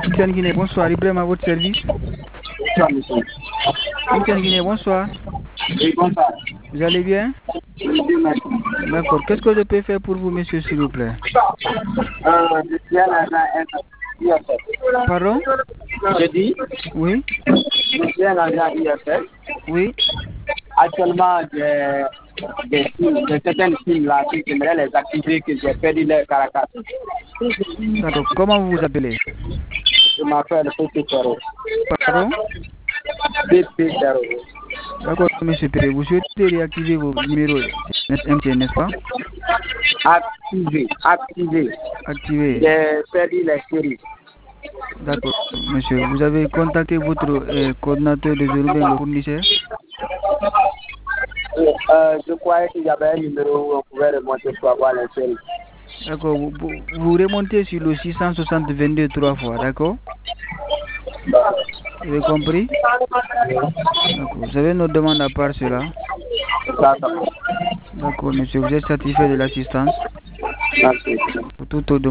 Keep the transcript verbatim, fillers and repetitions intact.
Christian Guinée, bonsoir. Ibrahim à votre service. Bonsoir, monsieur. Christian Guinée, bonsoir. Oui, bonsoir. Vous allez bien? Oui, merci. D'accord. Qu'est-ce que je peux faire pour vous, monsieur, s'il vous plaît? Euh, je suis un agent I F S. Pardon? Je dis, Oui? je suis un agent I F S. Oui? Actuellement, j'ai des films, de certaines films là, que j'aimerais les activer, que j'ai perdu leur caractère. D'accord. Comment vous vous appelez? Je m'appelle P P Ferro. Pardon? P P Ferro. D'accord, monsieur Péré. Vous souhaitez réactiver vos numéros M T N, n'est-ce pas? Activer, activer. Activer. J'ai perdu les séries. D'accord, monsieur. Vous avez contacté votre euh, coordinateur de jour, bien le fournisseur? Euh, je croyais qu'il y avait un numéro où on pouvait remonter pour avoir les séries. D'accord. Vous, vous, vous remontez sur le six cent soixante vingt-deux trois fois, d'accord? Vous avez compris? D'accord. Vous avez notre demande à part cela? D'accord. D'accord, monsieur. Vous êtes satisfait de l'assistance? Merci. Pour toute autre